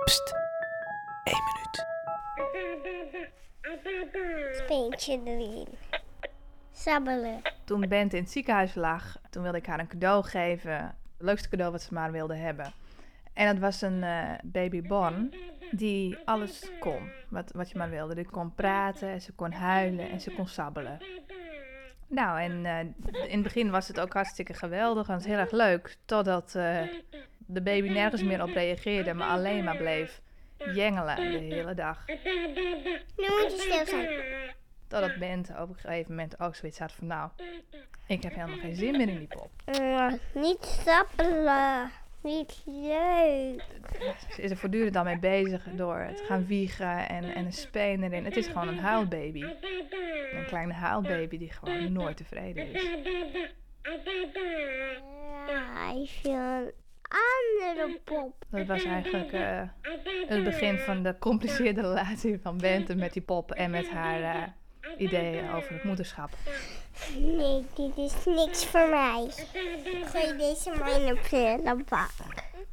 Pst, 1 minuut. Speentje erin. Sabbelen. Toen Bent in het ziekenhuis lag, toen wilde ik haar een cadeau geven. Het leukste cadeau wat ze maar wilde hebben. En dat was een baby Bon die alles kon, wat je maar wilde. Die kon praten, ze kon huilen en ze kon sabbelen. Nou, en in het begin was het ook hartstikke geweldig en het was heel erg leuk. Totdat de baby nergens meer op reageerde, maar alleen maar bleef jengelen de hele dag. Nu moet je stil zijn. Totdat Bent op een gegeven moment ook zoiets had van, nou, ik heb helemaal geen zin meer in die pop. Niet sabbelen. Niet leuk. Ze is er voortdurend al mee bezig door te gaan wiegen en een speen erin. Het is gewoon een huilbaby. Een kleine huilbaby die gewoon nooit tevreden is. Ja, ik wil een andere pop. Dat was eigenlijk het begin van de compliceerde relatie van Bente met die pop en met haar ideeën over het moederschap. Nee, dit is niks voor mij. Gooi deze maar in de prullenbak.